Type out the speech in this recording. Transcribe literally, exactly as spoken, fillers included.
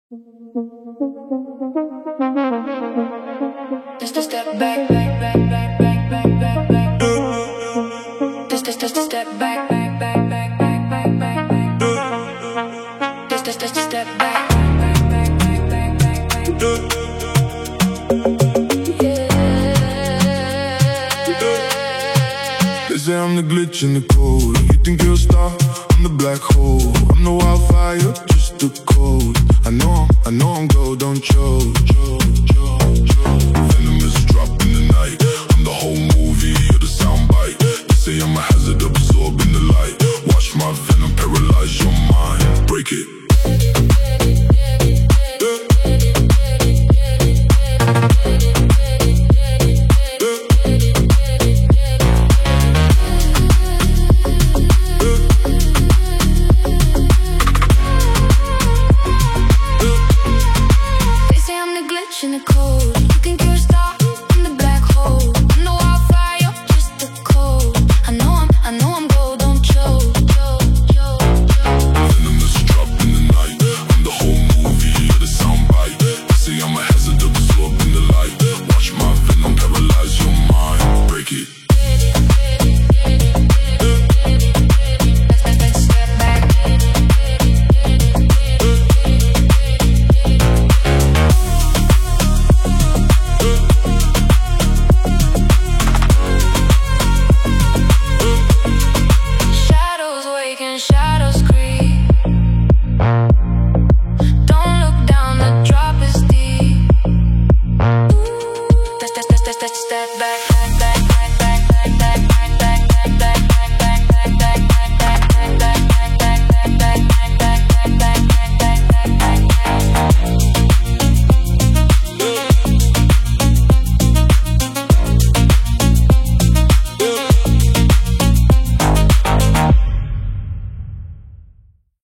Just a step back, back, back, back, back, back, back, back. Just, just, just a step back, back, back, back, back, back, back, back. Just, just, just a step back, back, back, back, back, back, back. Yeah. They say I'm the glitch in the code. You think you're a star? I'm the black hole. I'm the wildfire, just the cold. I know I'm, I know I'm gold, don't choke, choke, choke, choke. Venomous